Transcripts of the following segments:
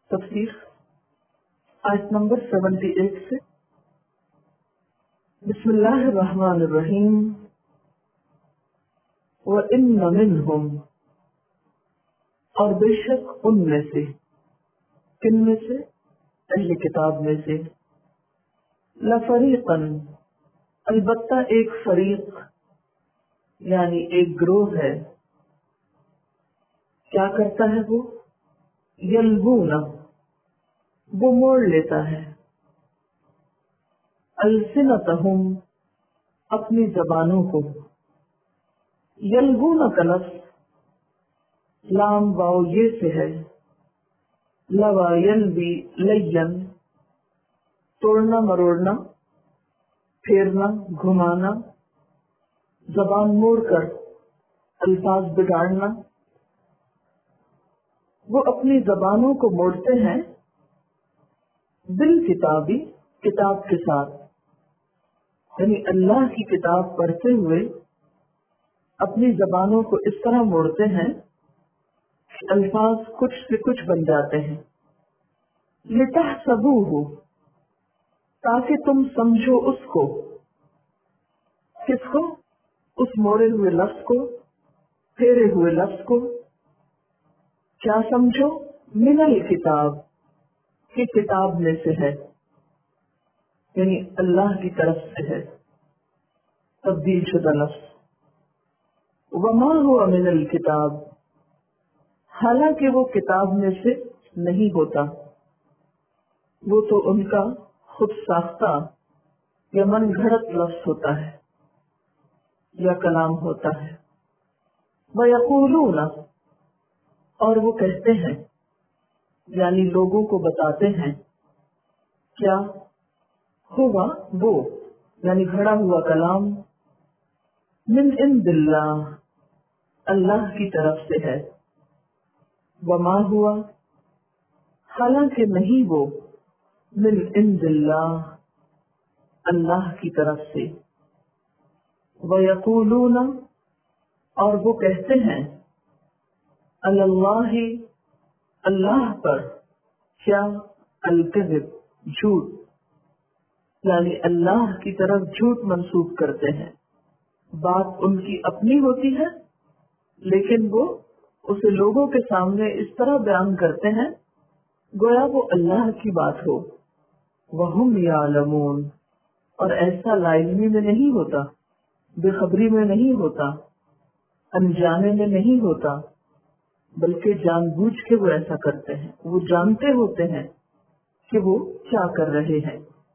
تفسیر آیت نمبر 78 سے بسم اللہ الرحمن الرحیم وَإِنَّ مِنْهُمْ اور بے شک ان میں سے، کن میں سے؟ اہل کتاب میں سے، لَفَرِيقًا البتہ ایک فریق یعنی ایک گروہ ہے، کیا کرتا ہے وہ؟ یلوون وہ موڑ لیتا ہے، السنتہم اپنی زبانوں کو، یلوون کا لفظ لام واو یہ سے ہے، لوا یلوی لین توڑنا مروڑنا، پھیرنا گھمانا، زبان موڑ کر الفاظ بگاڑنا، وہ اپنی زبانوں کو موڑتے ہیں بالکتابی کتاب کے ساتھ، یعنی اللہ کی کتاب پڑھتے ہوئے اپنی زبانوں کو اس طرح موڑتے ہیں کہ الفاظ کچھ سے کچھ بن جاتے ہیں، لِتَحْسَبُوهُ تاکہ تم سمجھو اس کو، کس کو؟ اس موڑے ہوئے لفظ کو، پھیرے ہوئے لفظ کو، کیا سمجھو؟ من الکتاب کی کتاب میں سے ہے، یعنی اللہ کی طرف سے ہے، تبدیل شدہ لفظ، وما هو من الکتاب حالانکہ وہ کتاب میں سے نہیں ہوتا، وہ تو ان کا خود ساختہ یا من گھڑت لفظ ہوتا ہے یا کلام ہوتا ہے، وَيَقُولُونَ اور وہ کہتے ہیں، یعنی لوگوں کو بتاتے ہیں، کیا ہوا وہ یعنی گھڑا ہوا کلام، من عند اللہ اللہ کی طرف سے ہے، وما ہوا حالانکہ نہیں وہ من عند اللہ اللہ کی طرف سے، وَيَقُولُونَ اور وہ کہتے ہیں، علی اللہ اللہ پر، کیا؟ الکذب جھوٹ، یعنی اللہ کی طرف جھوٹ منسوب کرتے ہیں، بات ان کی اپنی ہوتی ہے لیکن وہ اسے لوگوں کے سامنے اس طرح بیان کرتے ہیں گویا وہ اللہ کی بات ہو، وَهُمْ يَعْلَمُونَ اور ایسا لا علمی میں نہیں ہوتا، بے خبری میں نہیں ہوتا، انجانے میں نہیں ہوتا، بلکہ جان بوجھ کے وہ ایسا کرتے ہیں، وہ جانتے ہوتے ہیں کہ وہ کیا کر رہے ہیں۔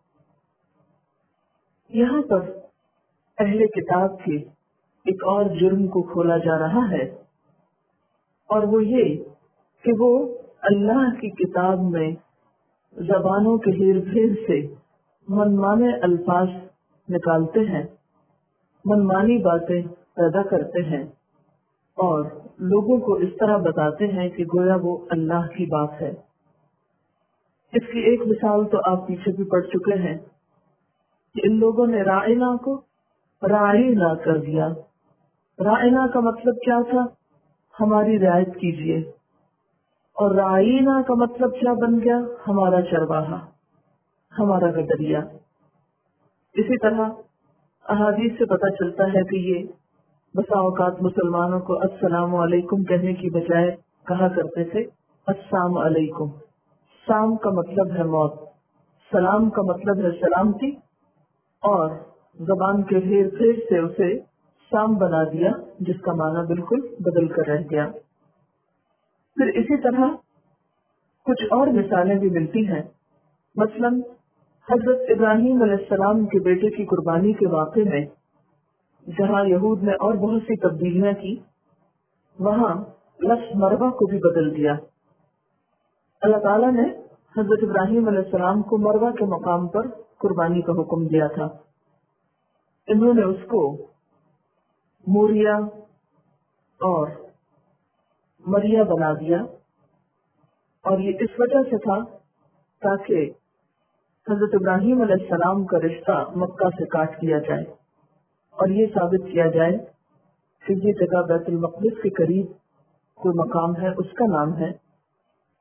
یہاں پر اہل کتاب کے ایک اور جرم کو کھولا جا رہا ہے، اور وہ یہ کہ وہ اللہ کی کتاب میں زبانوں کے ہیر پھیر سے منمانے الفاظ نکالتے ہیں، منمانی باتیں پیدا کرتے ہیں اور لوگوں کو اس طرح بتاتے ہیں کہ گویا وہ اللہ کی بات ہے۔ اس کی ایک مثال تو آپ پیچھے بھی پڑھ چکے ہیں کہ ان لوگوں نے رائنا کو رائنا کر دیا۔ رائنا کا مطلب کیا تھا؟ ہماری رعایت کیجیے، اور رائنا کا مطلب کیا بن گیا؟ ہمارا چرواہا، ہمارا گڈریا۔ اسی طرح احادیث سے پتہ چلتا ہے کہ یہ بسا اوقات مسلمانوں کو السلام علیکم کہنے کی بجائے کہا کرتے تھے السلام علیکم۔ سام کا مطلب ہے موت، سلام کا مطلب ہے سلامتی، اور زبان کے ہیر پھیر سے اسے سام بنا دیا جس کا معنی بالکل بدل کر رہ گیا۔ پھر اسی طرح کچھ اور مثالیں بھی ملتی ہیں، مثلاً حضرت ابراہیم علیہ السلام کے بیٹے کی قربانی کے واقعے میں جہاں یہود نے اور بہت سی تبدیلیاں کی، وہاں لفظ مروا کو بھی بدل دیا۔ اللہ تعالیٰ نے حضرت ابراہیم علیہ السلام کو مروا کے مقام پر قربانی کا حکم دیا تھا، انہوں نے اس کو موریا اور مریا بنا دیا، اور یہ اس وجہ سے تھا تاکہ حضرت ابراہیم علیہ السلام کا رشتہ مکہ سے کاٹ دیا جائے اور یہ ثابت کیا جائے کہ یہ جگہ بیت المقدس کے قریب کوئی مقام ہے، اس کا نام ہے،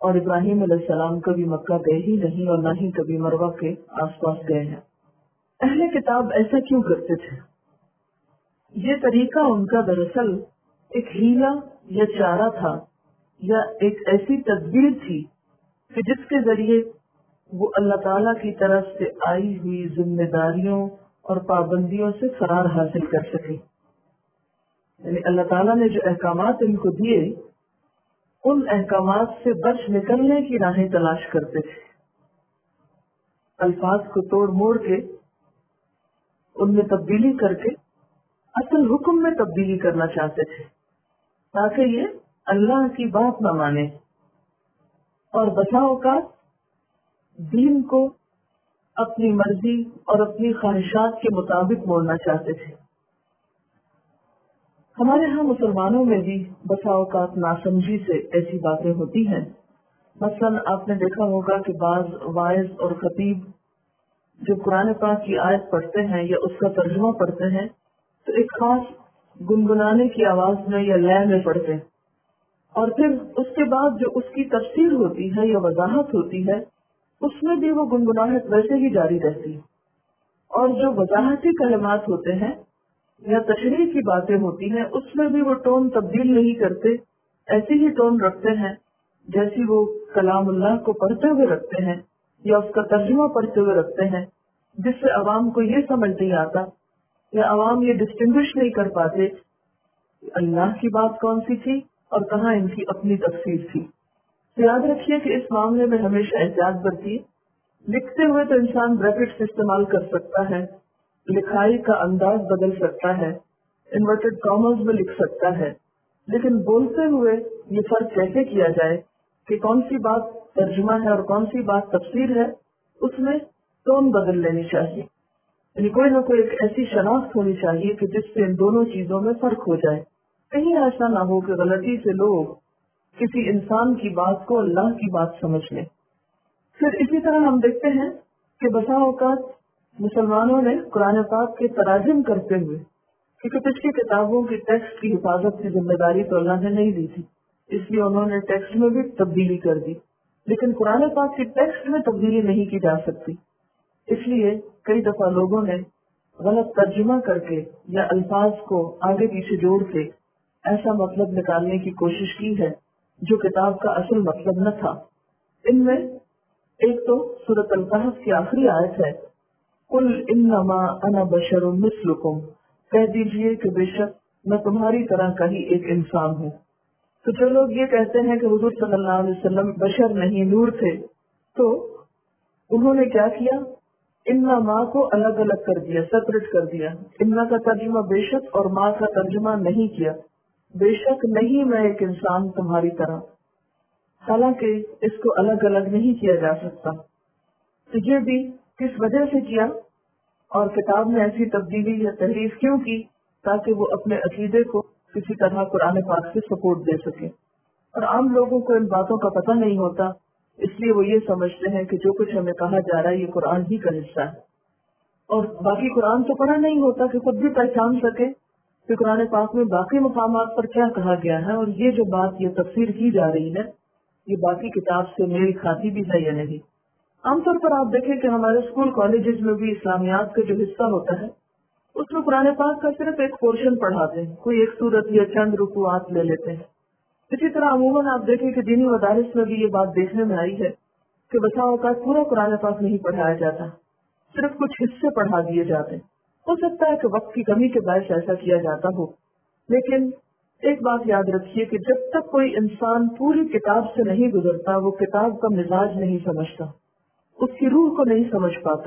اور ابراہیم علیہ السلام کبھی مکہ گئے ہی نہیں اور نہ ہی کبھی مروہ کے آس پاس گئے ہیں۔ اہل کتاب ایسا کیوں کرتے تھے؟ یہ طریقہ ان کا دراصل ایک ہیلا یا چارہ تھا، یا ایک ایسی تدبیر تھی کہ جس کے ذریعے وہ اللہ تعالیٰ کی طرف سے آئی ہوئی ذمہ داریوں اور پابندیوں سے فرار حاصل کر سکے۔ یعنی اللہ تعالیٰ نے جو احکامات ان کو دیے، ان احکامات سے بچ نکلنے کی راہیں تلاش کرتے تھے، الفاظ کو توڑ موڑ کے ان میں تبدیلی کر کے اصل حکم میں تبدیلی کرنا چاہتے تھے تاکہ یہ اللہ کی بات نہ مانے، اور بسا اوقات دین کو اپنی مرضی اور اپنی خواہشات کے مطابق موڑنا چاہتے تھے۔ ہمارے ہاں مسلمانوں میں بھی بسا اوقات ناسمجھی سے ایسی باتیں ہوتی ہیں۔ مثلاً آپ نے دیکھا ہوگا کہ بعض واعظ اور خطیب جو قرآن پاک کی آیت پڑھتے ہیں یا اس کا ترجمہ پڑھتے ہیں تو ایک خاص گنگنانے کی آواز میں یا لے میں پڑھتے ہیں، اور پھر اس کے بعد جو اس کی تفسیر ہوتی ہے یا وضاحت ہوتی ہے اس میں بھی وہ گنگناہٹ ویسے ہی جاری رہتی ہے، اور جو وضاحتی کلمات ہوتے ہیں یا تشریح کی باتیں ہوتی ہیں اس میں بھی وہ ٹون تبدیل نہیں کرتے، ایسی ہی ٹون رکھتے ہیں جیسی وہ کلام اللہ کو پڑھتے ہوئے رکھتے ہیں یا اس کا ترجمہ پڑھتے ہوئے رکھتے ہیں، جس سے عوام کو یہ سمجھ نہیں آتا یا عوام یہ ڈسٹنگوش نہیں کر پاتے اللہ کی بات کون سی تھی اور کہاں ان کی اپنی تفسیر تھی۔ یاد رکھیے کہ اس معاملے میں ہمیشہ احتیاط برتیے۔ لکھتے ہوئے تو انسان بریکٹس استعمال کر سکتا ہے، لکھائی کا انداز بدل سکتا ہے، انورٹڈ کامرز میں لکھ سکتا ہے، لیکن بولتے ہوئے یہ فرق کیسے کیا جائے کہ کون سی بات ترجمہ ہے اور کون سی بات تفسیر ہے، اس میں ٹون بدل لینی چاہیے۔ یعنی کوئی نہ کوئی ایک ایسی شناخت ہونی چاہیے کہ جس سے ان دونوں چیزوں میں فرق ہو جائے، کہیں ایسا نہ ہو کہ غلطی سے لوگ کسی انسان کی بات کو اللہ کی بات سمجھ لیں۔ پھر اسی طرح ہم دیکھتے ہیں کہ بسا اوقات مسلمانوں نے قرآن پاک کے تراجم کرتے ہوئے، کیونکہ پچھلی کتابوں کی ٹیکسٹ کی حفاظت کی ذمہ داری تو اللہ نے نہیں دی تھی، اس لیے انہوں نے ٹیکسٹ میں بھی تبدیلی کر دی، لیکن قرآن پاک کی ٹیکسٹ میں تبدیلی نہیں کی جا سکتی، اس لیے کئی دفعہ لوگوں نے غلط ترجمہ کر کے یا الفاظ کو آگے پیچھے جوڑ کے ایسا مطلب نکالنے کی کوشش کی ہے جو کتاب کا اصل مطلب نہ تھا۔ ان میں ایک تو سورۃ الکہف کی آخری آیت ہے، قل انما انا بشر مثلکم، کہہ دیجئے کہ بے شک میں تمہاری طرح کا ہی ایک انسان ہوں۔ تو جو لوگ یہ کہتے ہیں کہ حضور صلی اللہ علیہ وسلم بشر نہیں نور تھے، تو انہوں نے کیا کیا، انا ماں کو الگ الگ کر دیا، سیپریٹ کر دیا۔ انا کا ترجمہ بے شک اور ماں کا ترجمہ نہیں کیا، بے شک نہیں میں ایک انسان تمہاری طرح، حالانکہ اس کو الگ الگ نہیں کیا جا سکتا۔ تو یہ بھی کس وجہ سے کیا اور کتاب میں ایسی تبدیلی یا تحریف کیوں کی، تاکہ وہ اپنے عقیدے کو کسی طرح قرآن پاک سے سپورٹ دے سکے۔ اور عام لوگوں کو ان باتوں کا پتہ نہیں ہوتا، اس لیے وہ یہ سمجھتے ہیں کہ جو کچھ ہمیں کہا جا رہا ہے یہ قرآن ہی کا حصہ ہے، اور باقی قرآن تو پڑھا نہیں ہوتا کہ خود بھی پہچان سکے کہ قرآن پاک میں باقی مقامات پر کیا کہا گیا ہے، اور یہ جو بات یہ تفسیر کی جا رہی ہے یہ باقی کتاب سے میل کھاتی بھی ہے یا نہیں۔ عام طور پر آپ دیکھیں کہ ہمارے اسکول کالجز میں بھی اسلامیات کا جو حصہ ہوتا ہے اس میں قرآن پاک کا صرف ایک پورشن پڑھاتے ہیں، کوئی ایک سورت یا چند رکوعات لے لیتے ہیں۔ اسی طرح عموماً آپ دیکھیں کہ دینی مدارس میں بھی یہ بات دیکھنے میں آئی ہے کہ بسا اوقات پورا قرآن پاک نہیں پڑھایا جاتا، صرف کچھ حصے پڑھا دیے جاتے ہیں۔ ہو سکتا ہے کہ وقت کی کمی کے باعث ایسا کیا جاتا ہو، لیکن ایک بات یاد رکھیے کہ جب تک کوئی انسان پوری کتاب سے نہیں گزرتا وہ کتاب کا مزاج نہیں سمجھتا، اس کی روح کو نہیں سمجھ پاتا،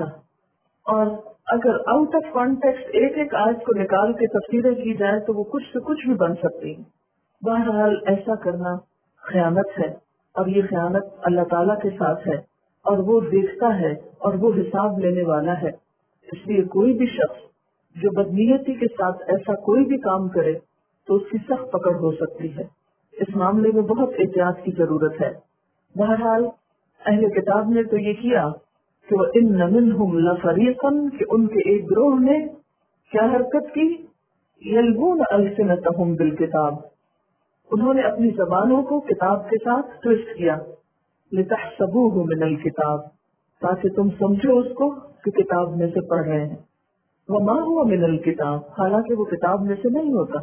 اور اگر آؤٹ آف کانٹیکسٹ ایک ایک آیت کو نکال کے تفسیریں کی جائے تو وہ کچھ سے کچھ بھی بن سکتی ہے۔ بہرحال ایسا کرنا خیانت ہے، اور یہ خیانت اللہ تعالیٰ کے ساتھ ہے، اور وہ دیکھتا ہے اور وہ حساب لینے والا ہے۔ اس لیے کوئی بھی شخص جو بدنیتی کے ساتھ ایسا کوئی بھی کام کرے تو اس کی سخت پکڑ ہو سکتی ہے۔ اس معاملے میں بہت احتیاط کی ضرورت ہے۔ بہرحال اہل کتاب نے تو یہ کیا کہ وَإِنَّ مِنْهُمْ لَفَرِيقًا، کہ ان کے ایک گروہ نے کیا حرکت کی، يَلْوُونَ أَلْسِنَتَهُمْ بِالْكِتَابِ، انہوں نے اپنی زبانوں کو کتاب کے ساتھ ٹویسٹ کیا، لتحسبوه من الکتاب، تاکہ تم سمجھو اس کو کہ کتاب میں سے پڑھ رہے ہیں، وما هو من الکتاب، حالانکہ وہ کتاب میں سے نہیں ہوتا،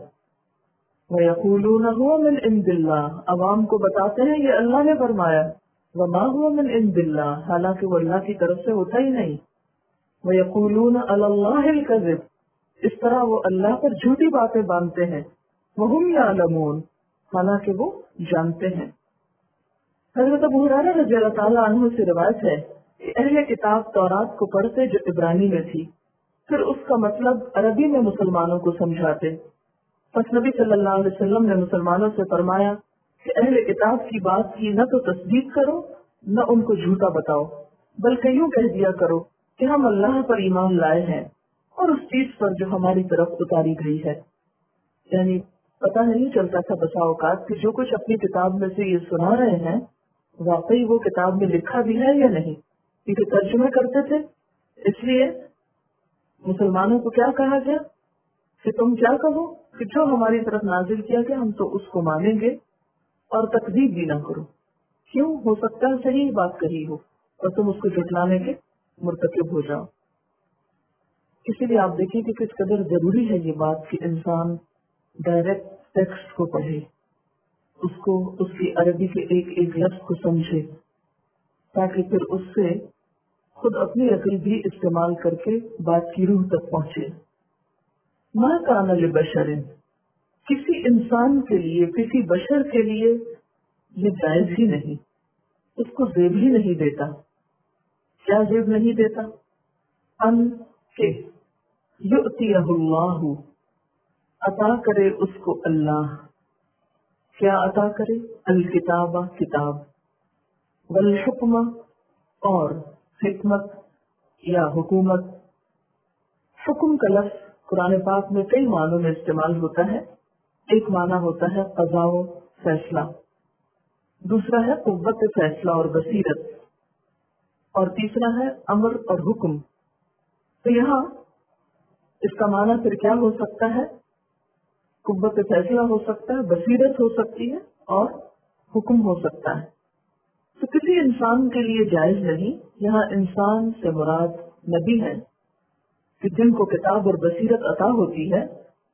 ویقولون هو من عند اللہ، عوام کو بتاتے ہیں یہ اللہ نے فرمایا، وما هو من عند اللہ، حالانکہ وہ اللہ کی طرف سے ہوتا ہی نہیں، ویقولون علی اللہ الکذب، اس طرح وہ اللہ پر جھوٹی باتیں باندھتے ہیں، وہم یعلمون، حالانکہ وہ جانتے ہیں۔ حضرت ابو ہریرہ رضی اللہ تعالیٰ عنہ سے روایت ہے کہ اہل کتاب تورات کو پڑھتے جو عبرانی میں تھی، پھر اس کا مطلب عربی میں مسلمانوں کو سمجھاتے۔ پس نبی صلی اللہ علیہ وسلم نے مسلمانوں سے فرمایا کہ اہل کتاب کی بات کی نہ تو تصدیق کرو نہ ان کو جھوٹا بتاؤ، بلکہ یوں کہہ دیا کرو کہ ہم اللہ پر ایمان لائے ہیں اور اس چیز پر جو ہماری طرف اتاری گئی ہے۔ یعنی پتہ نہیں چلتا تھا بسا اوقات کہ جو کچھ اپنی کتاب میں سے یہ سنا رہے ہیں واقعی وہ کتاب میں لکھا بھی ہے یا نہیں، کیونکہ ترجمے کرتے تھے۔ اس لیے مسلمانوں کو کیا کہا گیا کہ تم کیا کہو کہ جو ہماری طرف نازل کیا گیا ہم تو اس کو مانیں گے اور تکذیب بھی نہ کرو، کیوں ہو سکتا ہے صحیح بات کہی ہو اور تم اس کو جھٹلانے کے مرتکب ہو جاؤ۔ اسی لیے آپ دیکھیں کہ کس قدر ضروری ہے یہ بات کہ انسان ڈائریکٹ ٹیکسٹ کو پڑھے، اس کو اس کی عربی کے ایک ایک لفظ کو سمجھے، تاکہ پھر اس سے خود اپنی عقل بھی استعمال کر کے بات کی روح تک پہنچے۔ ما کان لبشر، کسی انسان کے لیے، کسی بشر کے لیے یہ جائز ہی نہیں، اس کو زیب ہی نہیں دیتا۔ کیا زیب نہیں دیتا؟ ان کے یؤتیہ اللہ، عطا کرے اس کو اللہ، کیا عطا کرے؟ الکتاب، کتاب، والحکم، اور حکمت یا حکومت۔ حکم کا لفظ قرآن پاک میں کئی معنوں میں استعمال ہوتا ہے۔ ایک معنی ہوتا ہے قضاء و فیصلہ، دوسرا ہے قوت فیصلہ اور بصیرت، اور تیسرا ہے امر اور حکم۔ تو یہاں اس کا معنی پھر کیا ہو سکتا ہے؟ قوت فیصلہ ہو سکتا ہے، بصیرت ہو سکتی ہے اور حکم ہو سکتا ہے۔ تو کسی انسان کے لیے جائز نہیں، یہاں انسان سے مراد نبی ہے کہ جن کو کتاب اور بصیرت عطا ہوتی ہے،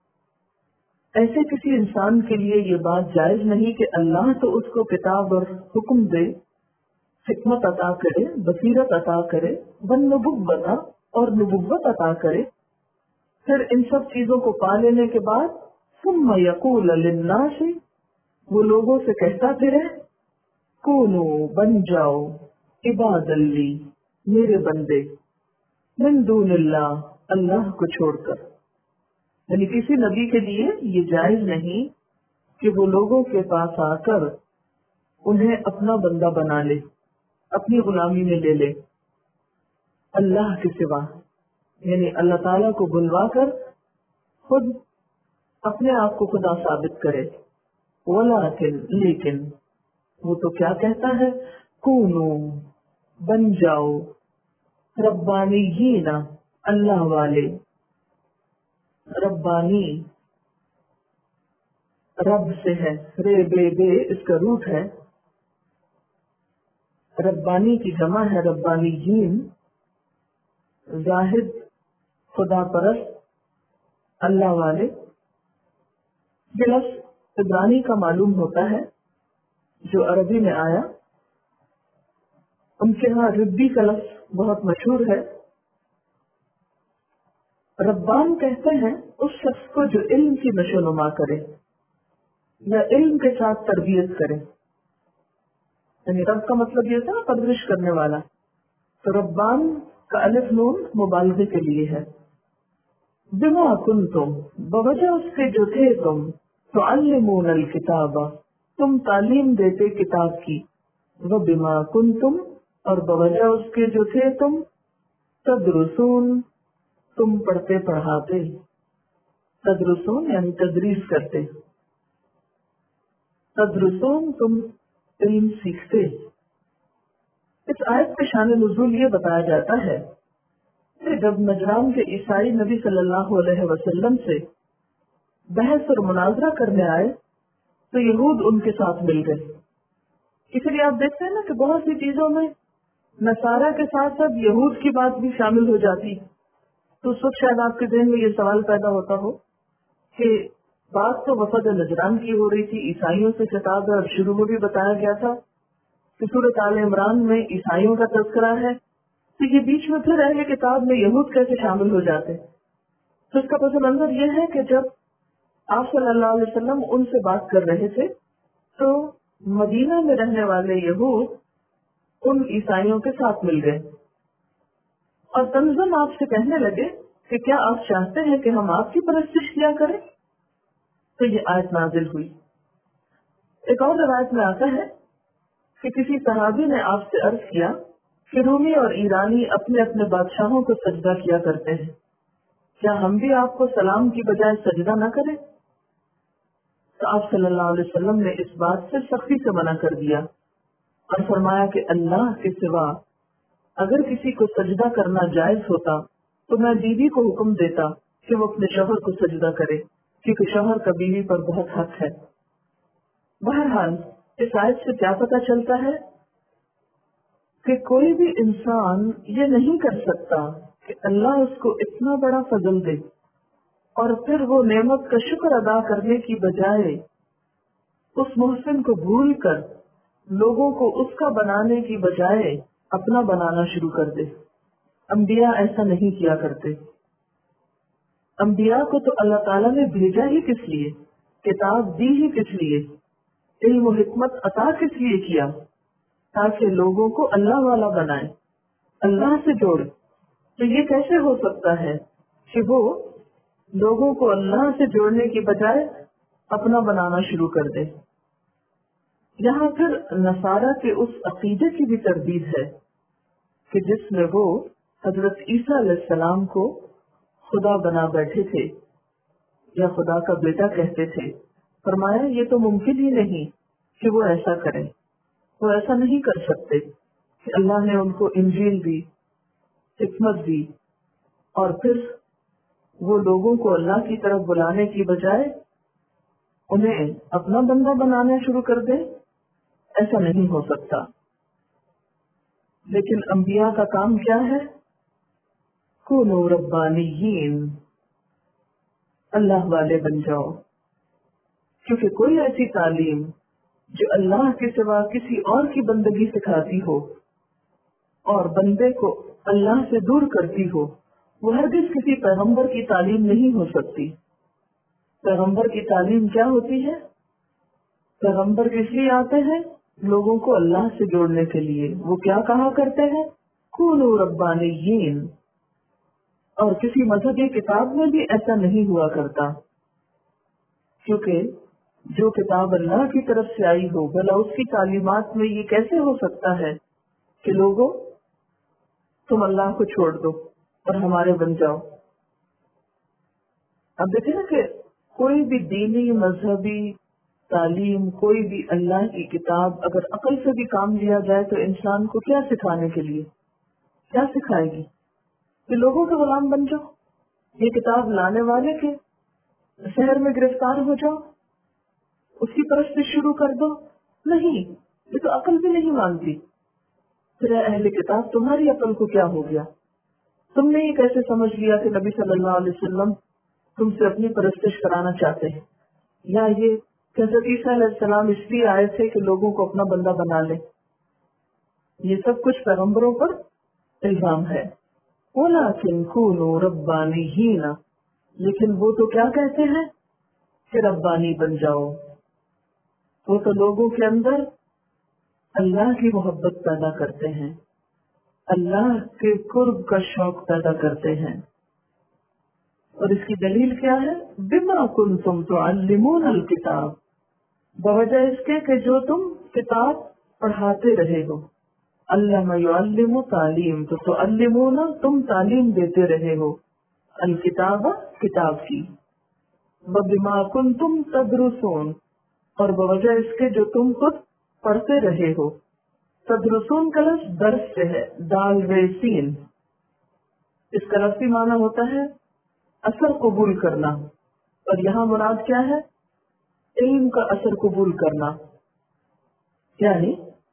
ایسے کسی انسان کے لیے یہ بات جائز نہیں کہ اللہ تو اس کو کتاب اور حکم دے، حکمت عطا کرے، بصیرت عطا کرے، والنبوۃ، اور نبوت عطا کرے، پھر ان سب چیزوں کو پا لینے کے بعد ثم یقول للناس، وہ لوگوں سے کہتا پھرے کونو، بن جاؤ، عباد لی، میرے بندے، من دون اللہ، اللہ کو چھوڑ کر۔ یعنی کسی نبی کے لیے یہ جائز نہیں کہ وہ لوگوں کے پاس آ کر انہیں اپنا بندہ بنا لے، اپنی غلامی میں لے لے اللہ کے سوا، یعنی اللہ تعالیٰ کو بلوا کر خود اپنے آپ کو خدا ثابت کرے۔ ولیکن، لیکن وہ تو کیا کہتا ہے، کونو، بن جاؤ، ربانیین، اللہ والے۔ ربانی رب سے ہے، رے بے بے اس کا روٹ ہے، ربانی کی جمع ہے ربانیین، زاہد، خدا پرست، اللہ والے۔ یہ لفظ عبرانی کا معلوم ہوتا ہے جو عربی میں آیا۔ ان کے ہاں ربی کا لفظ بہت مشہور ہے۔ ربان کہتے ہیں اس شخص کو جو علم کی نشو نما کرے یا علم کے ساتھ تربیت کرے، یعنی رب کا مطلب یہ تھا پرورش کرنے والا، تو ربان کا الف نون مبالغے کے لیے ہے۔ بما کنتم، بوجہ اس کے جو تھے تم، تعلمون الکتاب، تم تعلیم دیتے کتاب کی، وبما کنتم، اور بوجہ اس کے جو تھے تم، تدرسون، تم پڑھتے پڑھاتے، تدرسون یعنی تدریس کرتے، تدرسون تم علم سیکھتے۔ اس آیت کے شان نزول یہ بتایا جاتا ہے کہ جب نجران کے عیسائی نبی صلی اللہ علیہ وسلم سے بحث اور مناظرہ کرنے آئے تو یہود ان کے ساتھ مل گئے اسی لیے آپ دیکھتے ہیں نا کہ بہت سی چیزوں میں نصارہ کے ساتھ ساتھ یہود کی بات بھی شامل ہو جاتی. تو اس وقت شاید آپ کے ذہن میں یہ سوال پیدا ہوتا ہو کہ بات تو وفد نجران کی ہو رہی تھی، عیسائیوں سے خطاب ہے، اور شروع میں بھی بتایا گیا تھا کہ سورۃ آل عمران میں عیسائیوں کا تذکرہ ہے، تو یہ بیچ میں پھر اہل کتاب میں یہود کیسے شامل ہو جاتے؟ تو اس کا پس منظر یہ ہے کہ جب آپ صلی اللہ علیہ وسلم ان سے بات کر رہے تھے تو مدینہ میں رہنے والے یہود ان عیسائیوں کے ساتھ مل گئے اور تنزم آپ سے کہنے لگے کہ کیا آپ چاہتے ہیں کہ ہم آپ کی پرستش کیا کریں؟ تو یہ آیت نازل ہوئی. ایک اور روایت میں آتا ہے کہ کسی صحابی نے آپ سے عرض کیا کہ رومی اور ایرانی اپنے اپنے بادشاہوں کو سجدہ کیا کرتے ہیں، کیا ہم بھی آپ کو سلام کی بجائے سجدہ نہ کریں؟ تو آپ صلی اللہ علیہ وسلم نے اس بات سے سختی سے منع کر دیا اور فرمایا کہ اللہ کے سوا اگر کسی کو سجدہ کرنا جائز ہوتا تو میں بیوی کو حکم دیتا کہ وہ اپنے شوہر کو سجدہ کرے، کیونکہ شوہر کا بیوی پر بہت حق ہے. بہرحال اس آیت سے کیا پتہ چلتا ہے کہ کوئی بھی انسان یہ نہیں کر سکتا کہ اللہ اس کو اتنا بڑا فضل دے اور پھر وہ نعمت کا شکر ادا کرنے کی بجائے اس محسن کو بھول کر لوگوں کو اس کا بنانے کی بجائے اپنا بنانا شروع کر دے. انبیاء ایسا نہیں کیا کرتے. انبیاء کو تو اللہ تعالیٰ نے بھیجا ہی کس لیے، کتاب دی ہی کس لیے، علم و حکمت عطا کس لیے کیا؟ تاکہ لوگوں کو اللہ والا بنائے، اللہ سے جوڑے. تو یہ کیسے ہو سکتا ہے کہ وہ لوگوں کو اللہ سے جوڑنے کی بجائے اپنا بنانا شروع کر دے؟ یہاں پھر نصارہ کے اس عقیدے کی بھی تردید ہے کہ جس میں وہ حضرت عیسیٰ علیہ السلام کو خدا بنا بیٹھے تھے یا خدا کا بیٹا کہتے تھے. فرمایا یہ تو ممکن ہی نہیں کہ وہ ایسا کریں، وہ ایسا نہیں کر سکتے کہ اللہ نے ان کو انجیل دی، حکمت دی، اور پھر وہ لوگوں کو اللہ کی طرف بلانے کی بجائے انہیں اپنا بندہ بنانا شروع کر دے. ایسا نہیں ہو سکتا. لیکن انبیاء کا کام کیا ہے؟ کونوا ربانیین، اللہ والے بن جاؤ. کیونکہ کوئی ایسی تعلیم جو اللہ کے سوا کسی اور کی بندگی سکھاتی ہو اور بندے کو اللہ سے دور کرتی ہو، وہ ہرگز کسی پیغمبر کی تعلیم نہیں ہو سکتی. پیغمبر کی تعلیم کیا ہوتی ہے؟ پیغمبر کس لیے آتے ہیں؟ لوگوں کو اللہ سے جوڑنے کے لیے. وہ کیا کہا کرتے ہیں؟ کونوا ربانیین. اور کسی مذہبی کتاب میں بھی ایسا نہیں ہوا کرتا، کیونکہ جو کتاب اللہ کی طرف سے آئی ہو، بھلا اس کی تعلیمات میں یہ کیسے ہو سکتا ہے کہ لوگوں تم اللہ کو چھوڑ دو اور ہمارے بن جاؤ. اب دیکھیں نا کہ کوئی بھی دینی مذہبی تعلیم، کوئی بھی اللہ کی کتاب اگر عقل سے بھی کام لیا جائے تو انسان کو کیا سکھانے کے لیے، کیا سکھائے گی؟ کہ لوگوں کے غلام بن جاؤ، یہ کتاب لانے والے کے شہر میں گرفتار ہو جاؤ، اس کی پرستش شروع کر دو. نہیں، یہ تو عقل بھی نہیں مانتی. پھر اہل کتاب تمہاری عقل کو کیا ہو گیا؟ تم نے یہ کیسے سمجھ لیا کہ نبی صلی اللہ علیہ وسلم تم سے اپنی پرستش کرانا چاہتے ہیں، یا یہ کہ حضرت عیسیٰ علیہ السلام اس لیے آئے تھے کہ لوگوں کو اپنا بندہ بنا لے؟ یہ سب کچھ پیغمبروں پر الزام ہے. وَلَٰكِن كُونُوا رَبَّانِيِّينَ، لیکن وہ تو کیا کہتے ہیں کہ ربانی بن جاؤ. وہ تو لوگوں کے اندر اللہ کی محبت پیدا کرتے ہیں، اللہ کے قرب کا شوق پیدا کرتے ہیں. اور اس کی دلیل کیا ہے؟ بِمَا كُنتُمْ تُعَلِّمُونَ الْكِتَابَ، بوجہ اس کے کہ جو تم کتاب پڑھاتے رہے ہو. علم یعلم تعلیم، تو تعلمون تم تعلیم دیتے رہے ہو، الکتاب کتاب کی. وبما کنتم تدرسون، اور بوجہ اس کے جو تم خود پڑھتے رہے ہو. تدرسون کا لفظ درس سے ہے، دال رے سین. اس کا لفظی معنی ہوتا ہے اثر قبول کرنا، اور یہاں مراد کیا ہے؟ علم کا اثر قبول کرنا. یعنی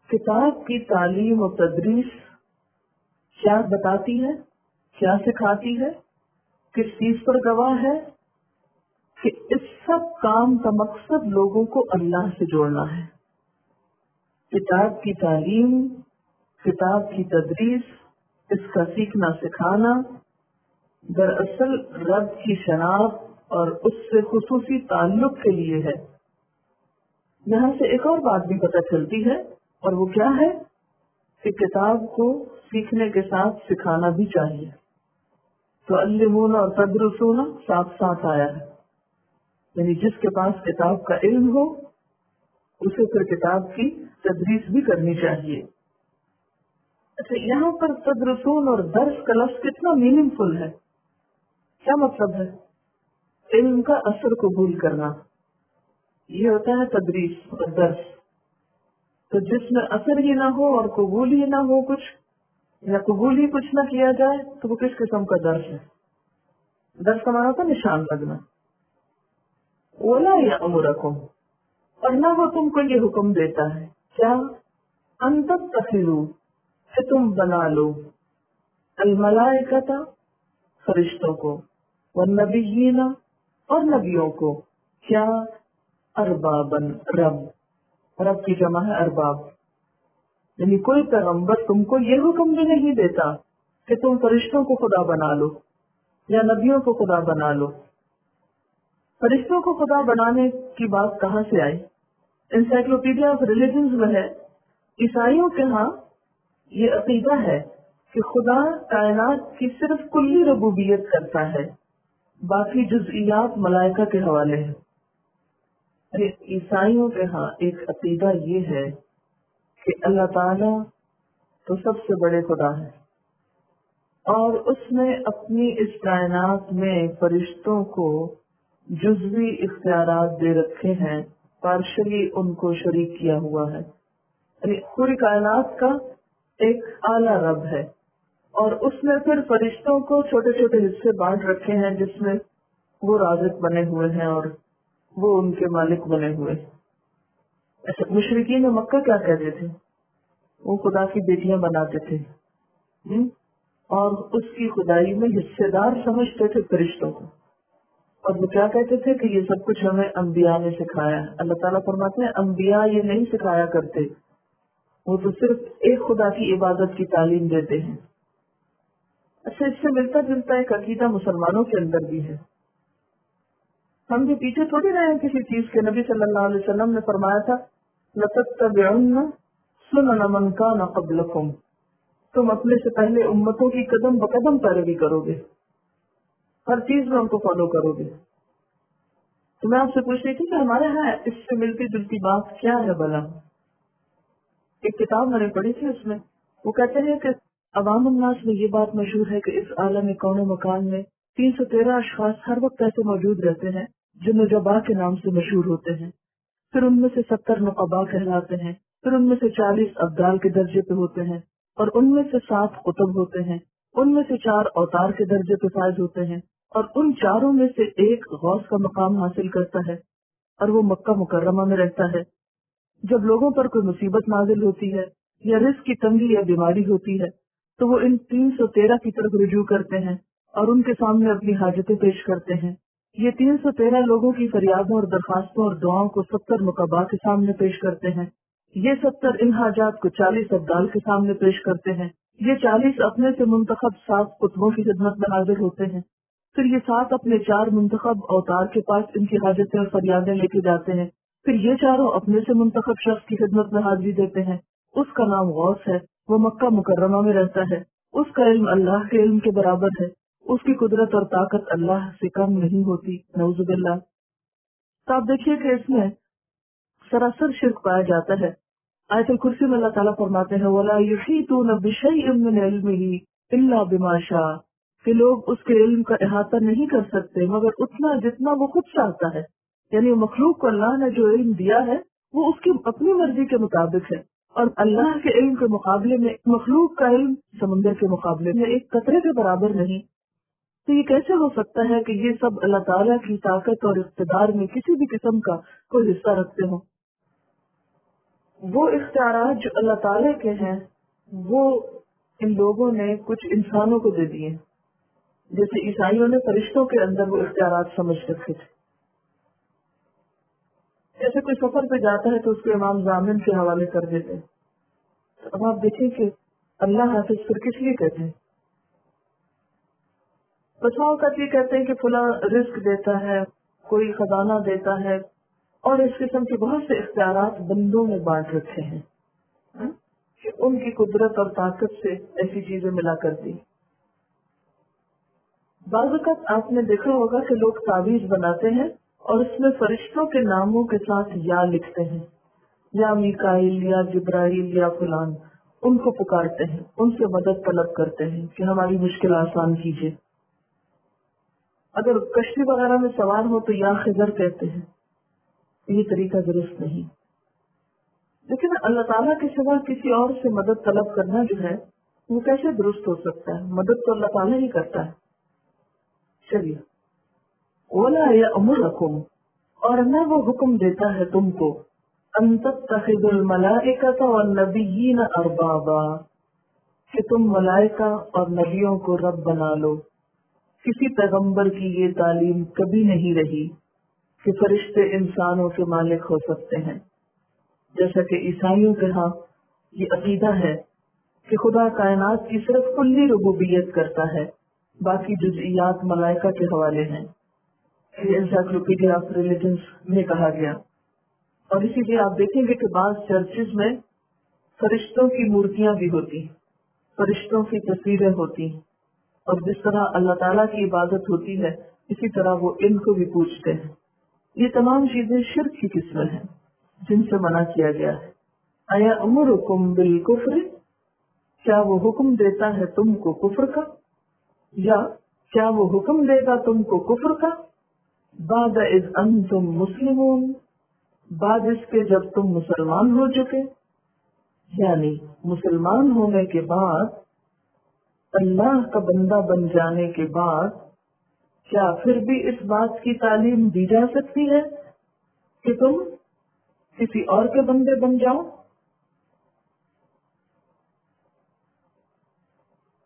کتاب کی تعلیم و تدریس کیا بتاتی ہے، کیا سکھاتی ہے، کس چیز پر گواہ ہے کہ اس سب کام کا مقصد لوگوں کو اللہ سے جوڑنا ہے۔ کتاب کی تعلیم، کتاب کی تدریس، اس کا سیکھنا سکھانا دراصل رب کی شناخت اور اس سے خصوصی تعلق کے لیے ہے۔ یہاں سے ایک اور بات بھی پتہ چلتی ہے، اور وہ کیا ہے کہ کتاب کو سیکھنے کے ساتھ سکھانا بھی چاہیے۔ تعلمون اور تدرسون ساتھ ساتھ آیا ہے، یعنی جس کے پاس کتاب کا علم ہو اسے پھر کتاب کی تدریس بھی کرنی چاہیے۔ اچھا، یہاں پر تدرسون اور درس کا لفظ کتنا میننگ فل ہے، کیا مطلب ہے؟ علم کا اثر قبول کرنا، یہ ہوتا ہے تدریس اور درس۔ تو جس میں اثر ہی نہ ہو اور قبول ہی نہ ہو کچھ، یا قبول ہی کچھ نہ کیا جائے، تو وہ کس قسم کا درس ہے؟ درس کا معنی ہوتا ہے نشان لگنا۔ وَلَا يَأْمُرَكُمْ، اور نہ وہ تم کو یہ حکم دیتا ہے، کیا؟ أَن تَتَّخِذُوا، کہ تم بنا لو، الملائکۃ، فرشتوں کو، والنبیین، اور نبیوں کو، کیا؟ اربابن، رب کی جمع ہے ارباب، یعنی کوئی پیغمبر تم کو یہ حکم بھی نہیں دیتا کہ تم فرشتوں کو خدا بنا لو یا نبیوں کو خدا بنا لو۔ فرشتوں کو خدا بنانے کی بات کہاں سے آئی؟ انسائکلوپیڈیا آف ریلیجنز میں ہے۔ عیسائیوں کے ہاں یہ عقیدہ ہے کہ خدا کائنات کی صرف کلی ربوبیت کرتا ہے، باقی جزئیات ملائکہ کے حوالے ہیں۔ عیسائیوں کے ہاں ایک عقیدہ یہ ہے کہ اللہ تعالی تو سب سے بڑے خدا ہے، اور اس نے اپنی اس کائنات میں فرشتوں کو جزوی اختیارات دے رکھے ہیں، پارشلی ان کو شریک کیا ہوا ہے۔ یعنی پوری کائنات کا ایک اعلیٰ رب ہے، اور اس نے پھر فرشتوں کو چھوٹے چھوٹے حصے بانٹ رکھے ہیں جس میں وہ رازق بنے ہوئے ہیں اور وہ ان کے مالک بنے ہوئے۔ ایسے مشرکین مکہ کیا کہتے تھے؟ وہ خدا کی بیٹیاں بناتے تھے اور اس کی خدائی میں حصے دار سمجھتے تھے فرشتوں کو، اور وہ کیا کہتے تھے کہ یہ سب کچھ ہمیں انبیاء نے سکھایا ہے۔ اللہ تعالیٰ فرماتے ہیں انبیاء یہ نہیں سکھایا کرتے، وہ تو صرف ایک خدا کی عبادت کی تعلیم دیتے ہیں۔ اچھا، اس سے ملتا جلتا ایک عقیدہ مسلمانوں کے اندر بھی ہے۔ ہم بھی پیچھے تھوڑی رہے ہیں کسی چیز کے۔ نبی صلی اللہ علیہ وسلم نے فرمایا تھا لَتَتَّبِعُنَّ سُنَنَ مَنْ كَانَ قَبْلَكُمْ، تم اپنے سے پہلے امتوں کی قدم بقدم پیروی کرو گے، ہر چیز میں ان کو فالو کرو گے۔ تو میں آپ سے پوچھ رہی تھی کہ ہمارے ہاں اس سے ملتی جلتی بات کیا ہے بھلا؟ ایک کتاب میں نے پڑھی تھی، اس میں وہ کہتے ہیں کہ عوام الناس میں یہ بات مشہور ہے کہ اس عالم کون و مکان میں 313 اشخاص ہر وقت ایسے موجود رہتے ہیں جو نجبا کے نام سے مشہور ہوتے ہیں، پھر ان میں سے 70 نقبا کہلاتے ہیں، پھر ان میں سے 40 ابدال کے درجے پہ ہوتے ہیں، اور ان میں سے 7 قطب ہوتے ہیں، ان میں سے 4 اوتار کے درجے پہ فائز ہوتے ہیں، اور ان چاروں میں سے ایک غوث کا مقام حاصل کرتا ہے، اور وہ مکہ مکرمہ میں رہتا ہے۔ جب لوگوں پر کوئی مصیبت نازل ہوتی ہے یا رزق کی تنگی یا بیماری ہوتی ہے تو وہ ان 313 کی طرف رجوع کرتے ہیں اور ان کے سامنے اپنی حاجتیں پیش کرتے ہیں۔ یہ 313 لوگوں کی فریادوں اور درخواستوں اور دعاؤں کو 70 نقبا کے سامنے پیش کرتے ہیں۔ یہ 70 ان حاجات کو 40 ابدال کے سامنے پیش کرتے ہیں۔ یہ 40 اپنے سے منتخب 7 قطبوں کی خدمت میں حاضر ہوتے ہیں۔ پھر یہ 7 اپنے 4 منتخب اوتار کے پاس ان کی حاجتیں اور فریادیں لے کے جاتے ہیں۔ پھر یہ چاروں اپنے سے منتخب شخص کی خدمت میں حاضری دیتے ہیں، اس کا نام غوث ہے، وہ مکہ مکرمہ میں رہتا ہے، اس کا علم اللہ کے علم کے برابر ہے، اس کی قدرت اور طاقت اللہ سے کم نہیں ہوتی، نعوذ باللہ۔ تو آپ دیکھیے کہ اس میں سراسر شرک پایا جاتا ہے۔ آیت الکرسی میں اللہ تعالیٰ فرماتے ہیں وَلَا يُحِيطُونَ بِشَيْءٍ مِّنْ عِلْمِهِ إِلَّا بِمَا شَاءَ، کہ لوگ اس کے علم کا احاطہ نہیں کر سکتے مگر اتنا جتنا وہ خود چاہتا ہے۔ یعنی مخلوق کو اللہ نے جو علم دیا ہے وہ اس کی اپنی مرضی کے مطابق ہے، اور اللہ کے علم کے مقابلے میں مخلوق کا علم سمندر کے مقابلے میں ایک قطرے کے برابر نہیں۔ تو یہ کیسے ہو سکتا ہے کہ یہ سب اللہ تعالیٰ کی طاقت اور اقتدار میں کسی بھی قسم کا کوئی حصہ رکھتے ہوں؟ وہ اختیارات جو اللہ تعالیٰ کے ہیں وہ ان لوگوں نے کچھ انسانوں کو دے دیے. جیسے عیسائیوں نے فرشتوں کے اندر وہ اختیارات سمجھ رکھے تھے. جیسے کوئی سفر پہ جاتا ہے تو اس کو امام ضامن کے حوالے کر دیتے ہیں. تو اب آپ دیکھیں کہ اللہ حافظ پھر کس لیے کہتے ہیں؟ بس اوقات یہ کہتے ہیں کہ فلاں رزق دیتا ہے، کوئی خزانہ دیتا ہے، اور اس قسم کے بہت سے اختیارات بندوں میں بانٹ رکھے ہیں کہ ان کی قدرت اور طاقت سے ایسی چیزیں ملا کرتی. بعض اوقات آپ نے دیکھا ہوگا کہ لوگ تعویذ بناتے ہیں اور اس میں فرشتوں کے ناموں کے ساتھ یا لکھتے ہیں، یا میکائیل یا جبرائیل یا فلان. ان کو پکارتے ہیں، ان سے مدد طلب کرتے ہیں کہ ہماری مشکل آسان کیجیے. اگر کشتی وغیرہ میں سوار ہو تو یا خضر کہتے ہیں. یہ طریقہ درست نہیں. لیکن اللہ تعالیٰ کے سوا کسی اور سے مدد طلب کرنا جو ہے وہ کیسے درست ہو سکتا ہے؟ مدد تو اللہ تعالیٰ ہی کرتا ہے. چلیے. وَلَا يَأْمُرَكُمْ، اور نہ وہ حکم دیتا ہے تم کو، أَن تَتَّخِذُوا الْمَلَائِكَةَ وَالنَّبِيِّينَ أَرْبَابًا، کہ تم ملائکہ اور نبیوں کو رب بنا لو. کسی پیغمبر کی یہ تعلیم کبھی نہیں رہی کہ فرشتے انسانوں کے مالک ہو سکتے ہیں. جیسا کہ عیسائیوں کے ہاں یہ عقیدہ ہے کہ خدا کائنات کی صرف کلی ربوبیت کرتا ہے، باقی جزئیات ملائکہ کے حوالے ہیں. یہ انسائکلوپیڈیا آف ریلیجنز میں کہا گیا. اور اسی لیے آپ دیکھیں گے کہ بعض چرچز میں فرشتوں کی مورتیاں بھی ہوتی ہیں، فرشتوں کی تصویریں ہوتی ہیں، اور جس طرح اللہ تعالیٰ کی عبادت ہوتی ہے اسی طرح وہ ان کو بھی پوجتے ہیں. یہ تمام چیزیں شرک کی قسمیں ہیں جن سے منع کیا گیا ہے. اَیَأْمُرُکُم بِالْکُفْرِ، کیا وہ حکم دیتا ہے تم کو کفر کا، یا کیا وہ حکم دے گا تم کو کفر کا، بعد اذ انتم مسلمون، بعد اس کے جب تم مسلمان ہو چکے. یعنی مسلمان ہونے کے بعد، اللہ کا بندہ بن جانے کے بعد، کیا پھر بھی اس بات کی تعلیم دی جا سکتی ہے کہ تم کسی اور کے بندے بن جاؤ؟